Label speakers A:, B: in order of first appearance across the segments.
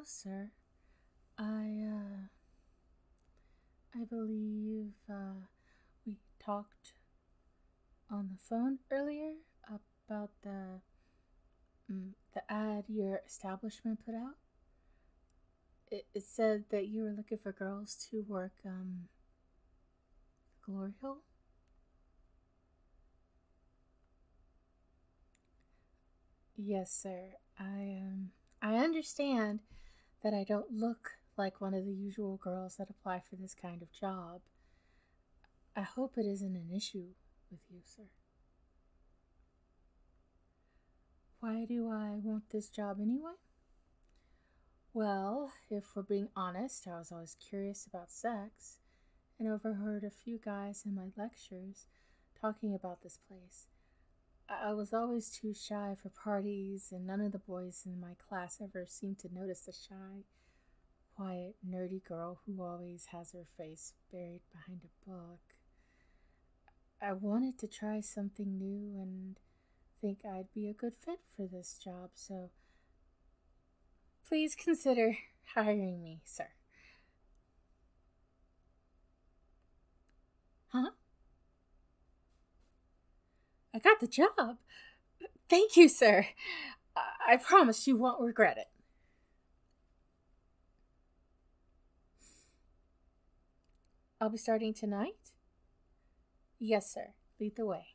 A: Hello, sir. I, I believe, we talked on the phone earlier about the ad your establishment put out. It said that you were looking for girls to work, Glory Hole? Yes, sir. I understand that I don't look like one of the usual girls that apply for this kind of job. I hope it isn't an issue with you, sir. Why do I want this job anyway? Well, if we're being honest, I was always curious about sex and overheard a few guys in my lectures talking about this place. I was always too shy for parties, and none of the boys in my class ever seemed to notice the shy, quiet, nerdy girl who always has her face buried behind a book. I wanted to try something new and think I'd be a good fit for this job, so please consider hiring me, sir. Huh? I got the job. Thank you, sir. I promise you won't regret it. I'll be starting tonight? Yes, sir. Lead the way.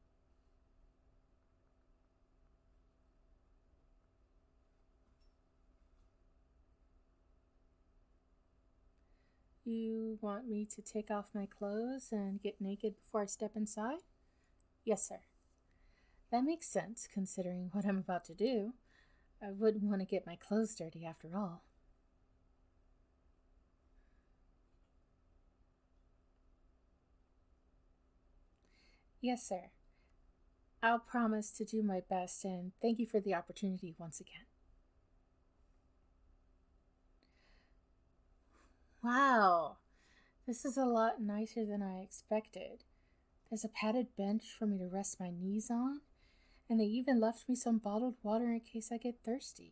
A: You want me to take off my clothes and get naked before I step inside? Yes, sir. That makes sense, considering what I'm about to do. I wouldn't want to get my clothes dirty after all. Yes, sir. I'll promise to do my best, and thank you for the opportunity once again. Wow, this is a lot nicer than I expected. There's a padded bench for me to rest my knees on, and they even left me some bottled water in case I get thirsty.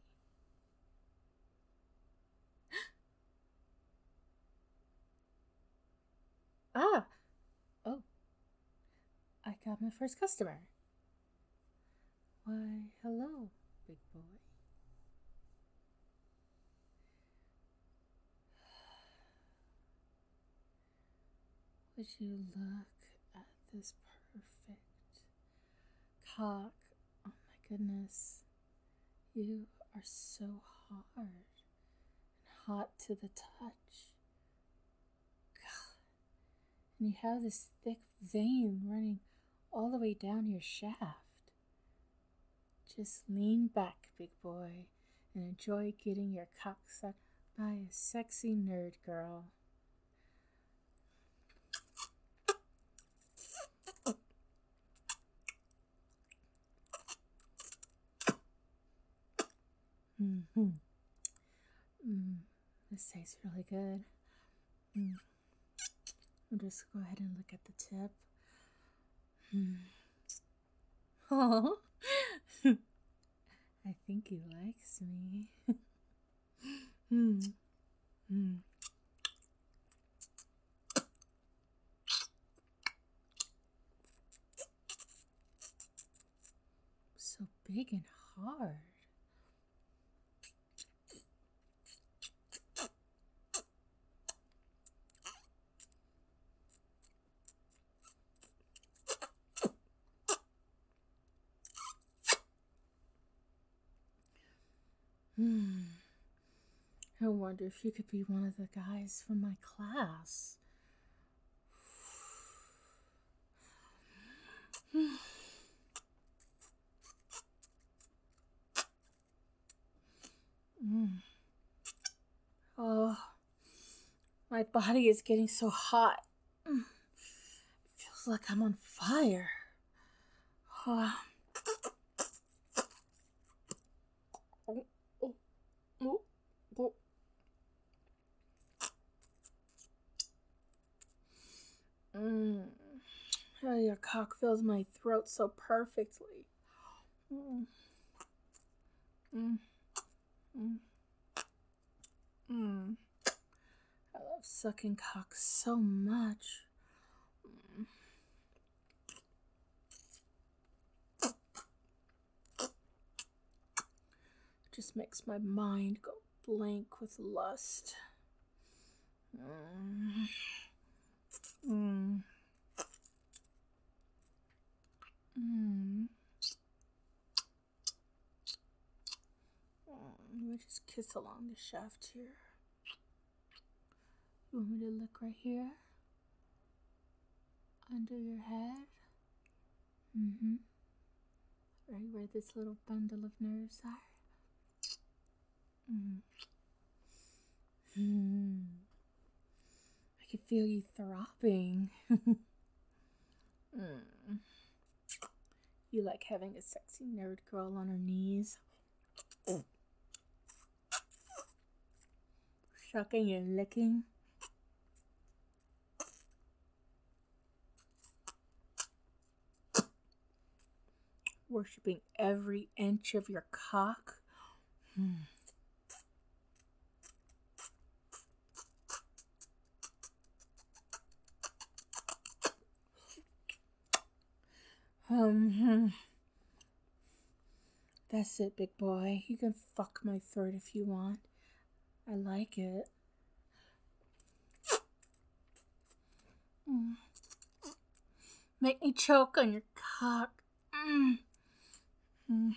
A: Ah! Oh, I got my first customer. Why, hello, big boy. Would you look at this perfect cock? Oh my goodness. You are so hard and hot to the touch. God. And you have this thick vein running all the way down your shaft. Just lean back, big boy, and enjoy getting your cock sucked by a sexy nerd girl. Mm-hmm. This tastes really good. I'll just go ahead and look at the tip. Oh, I think he likes me. So big and hard. I wonder if you could be one of the guys from my class. Oh, my body is getting so hot. It feels like I'm on fire. Oh. Oh, your cock fills my throat so perfectly. Mm. Mm. Mm. Mm. I love sucking cock so much. Mm. Just makes my mind go blank with lust. Mm. Mm. Mm. Let me just kiss along the shaft here. You want me to look right here? Under your head? Mm-hmm. Right where this little bundle of nerves are? Mm. Mm. I can feel you throbbing. Mm. You like having a sexy nerd girl on her knees? Sucking and licking? Worshipping every inch of your cock? Mm. That's it, big boy. You can fuck my throat if you want. I like it. Mm. Make me choke on your cock. Mm. Mm.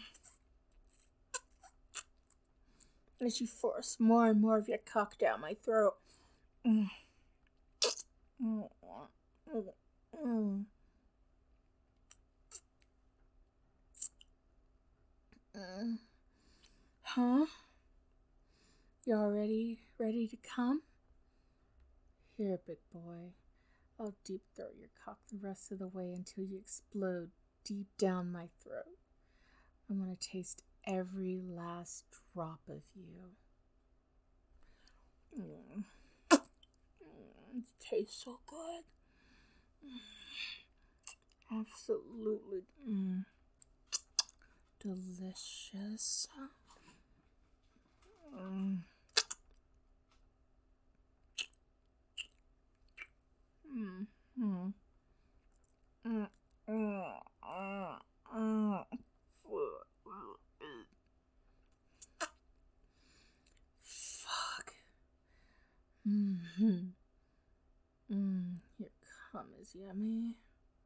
A: As you force more and more of your cock down my throat. Mm. Mm. Mm. Mm. Huh? You already ready to come? Here, big boy. I'll deep throat your cock the rest of the way until you explode deep down my throat. I want to taste every last drop of you. Mm. It tastes so good. Absolutely delicious. Mm. Mm. Mm. Mm. Mm. Mm. Fuck. Mm-hmm. Your cum is yummy.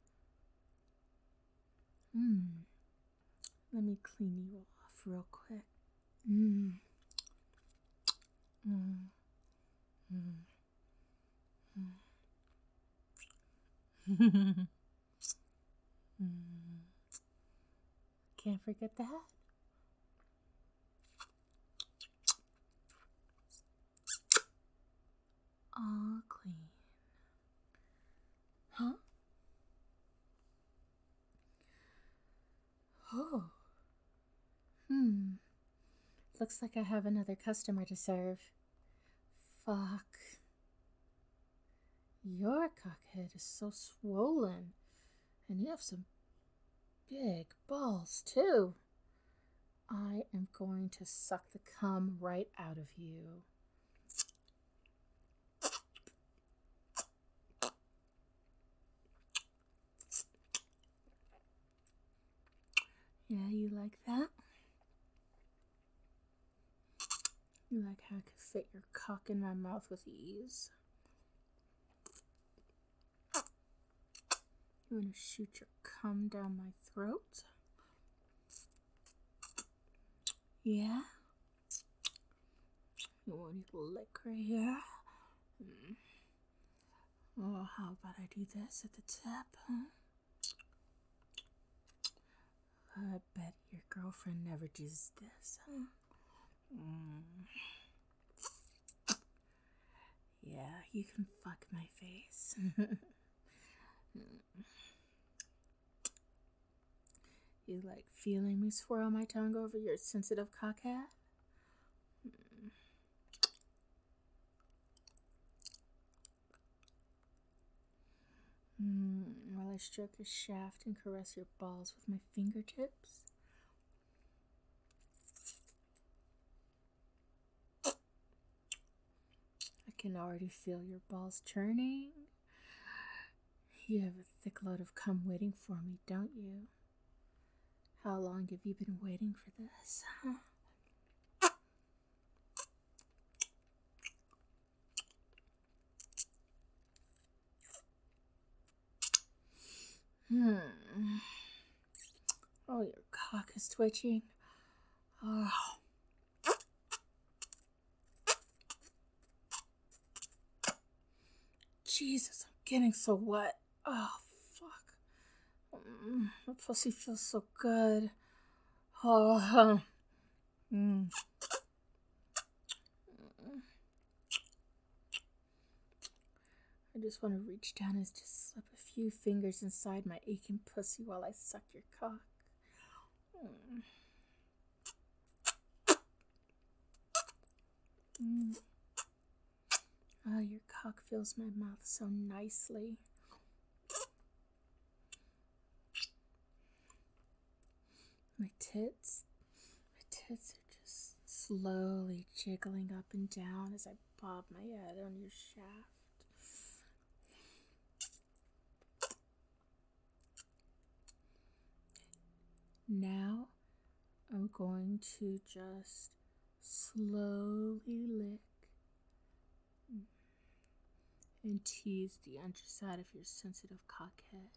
A: Let me clean you off real quick. Mm. Mm. Mm. Can't forget that. All clean. Huh? Oh. Looks like I have another customer to serve. Fuck. Your cockhead is so swollen. And you have some big balls, too. I am going to suck the cum right out of you. Yeah, you like that? You like how I could fit your cock in my mouth with ease? You want to shoot your cum down my throat? Yeah? You want to lick right here? Oh, how about I do this at the tip, huh? I bet your girlfriend never does this, huh? Yeah, you can fuck my face. You like feeling me swirl my tongue over your sensitive cockhead? While I stroke your shaft and caress your balls with my fingertips? can already feel your balls churning. You have a thick load of cum waiting for me, don't you? How long have you been waiting for this? Oh, your cock is twitching. Oh. Jesus, I'm getting so wet. Oh, fuck. My pussy feels so good. Oh. I just want to reach down and just slip a few fingers inside my aching pussy while I suck your cock. Oh, your cock fills my mouth so nicely. My tits are just slowly jiggling up and down as I bob my head on your shaft. Now, I'm going to just slowly lick and tease the underside of your sensitive cockhead.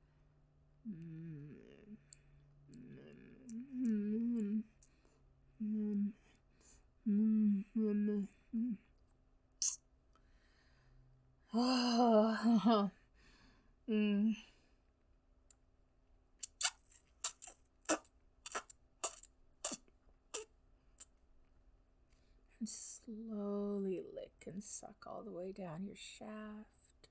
A: Oh. And slowly lick and suck all the way down your shaft.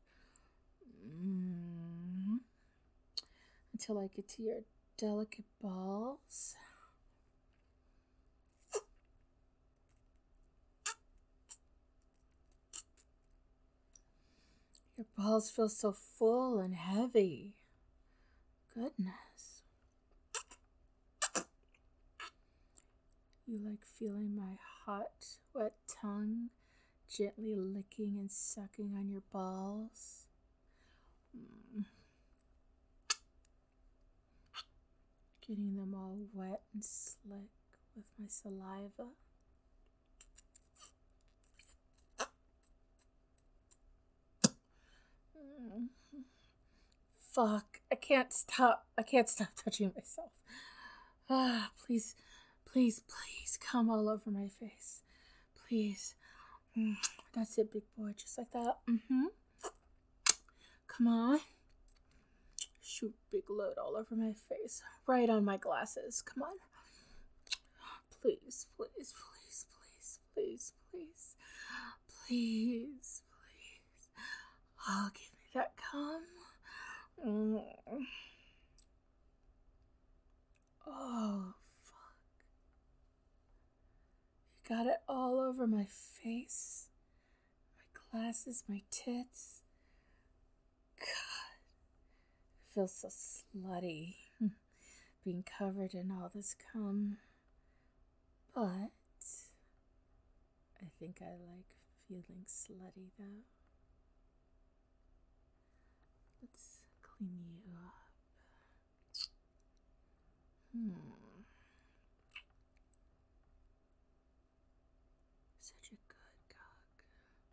A: Until I get to your delicate balls. Your balls feel so full and heavy. Goodness. You like feeling my hot, wet tongue gently licking and sucking on your balls? Getting them all wet and slick with my saliva. Fuck, I can't stop touching myself. Please, come all over my face. Please. That's it, big boy, just like that. Come on. Shoot big load all over my face. Right on my glasses. Come on. Please. Oh, give me that cum. Oh, fuck. You got it all over my face, my glasses, my tits. God, it feels so slutty being covered in all this cum. But I think I like feeling slutty though. Let's clean you up. Such a good cock.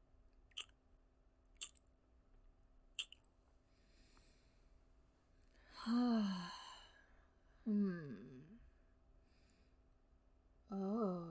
A: Oh.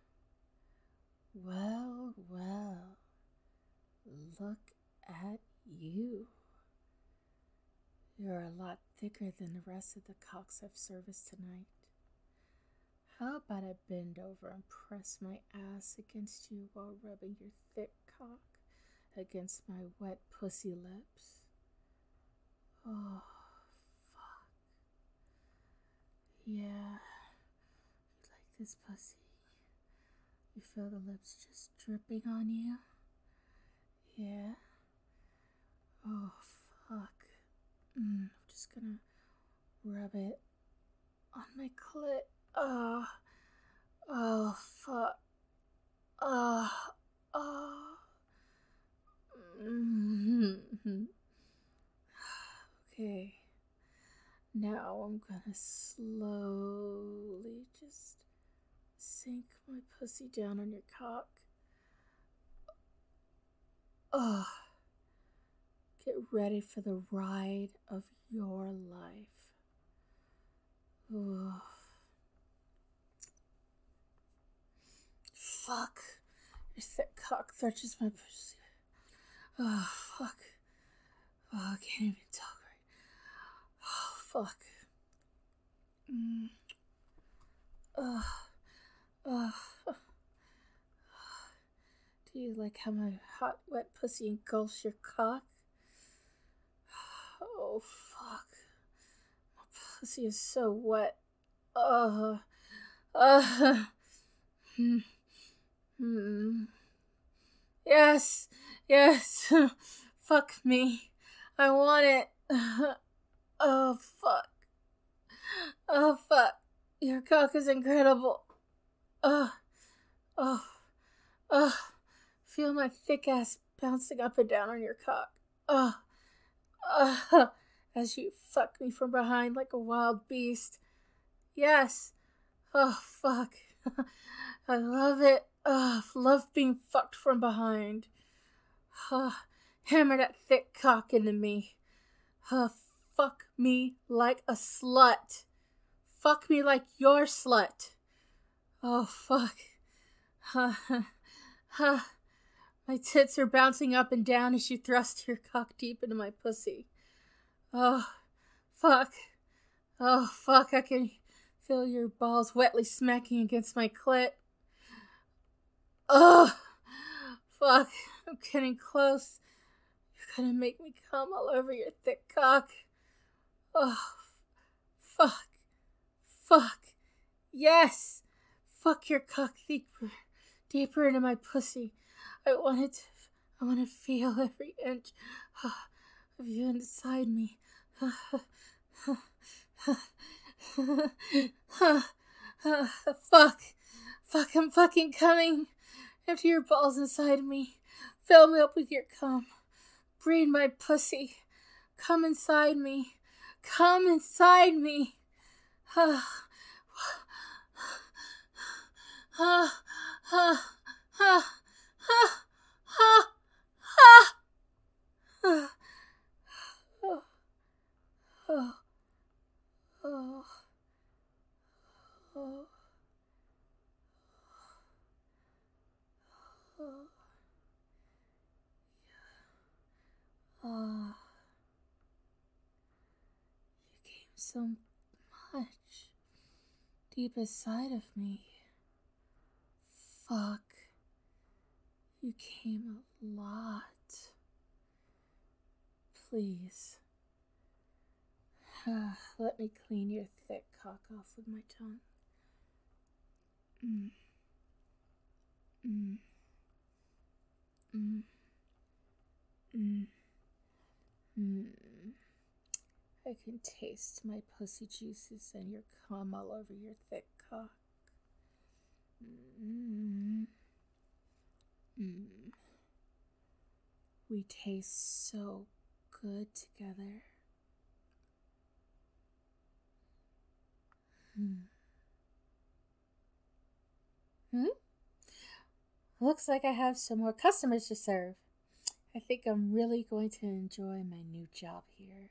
A: Well. Look at you. You're a lot thicker than the rest of the cocks I've serviced tonight. How about I bend over and press my ass against you while rubbing your thick cock against my wet pussy lips? Oh, fuck. Yeah. You like this pussy? You feel the lips just dripping on you? Yeah. Oh, fuck. I'm just gonna rub it on my clit. Oh, fuck. I'm gonna slowly just sink my pussy down on your cock. Ugh. Get ready for the ride of your life. Ugh. Fuck. Your thick cock touches my pussy. Oh, fuck. Oh, I can't even talk right. Oh, fuck. Do you like how my hot, wet pussy engulfs your cock? Oh, fuck. My pussy is so wet. Uh, uh, hmm, hmm. Yes, yes. Fuck me. I want it. Oh, fuck. Oh, fuck. Your cock is incredible. Oh, oh, oh. Feel my thick ass bouncing up and down on your cock. Oh, as you fuck me from behind like a wild beast. Yes. Oh, fuck. I love it. Oh, love being fucked from behind. Oh, hammer that thick cock into me. Oh, fuck me like a slut. Fuck me like your slut. Oh, fuck. My tits are bouncing up and down as you thrust your cock deep into my pussy. Oh, fuck. Oh, fuck. I can feel your balls wetly smacking against my clit. Oh, fuck. I'm getting close. You're gonna make me come all over your thick cock. Oh, fuck. Fuck. Yes. Fuck your cock deeper into my pussy. I want to feel every inch of you inside me. Fuck. Fuck, I'm fucking coming. Empty your balls inside me. Fill me up with your cum. Breathe my pussy. Come inside me. Come inside me. You came so much deep inside of me. Fuck. You came a lot. Please. Let me clean your thick cock off with my tongue. I can taste my pussy juices and your cum all over your thick cock. We taste so good together. Looks like I have some more customers to serve. I think I'm really going to enjoy my new job here.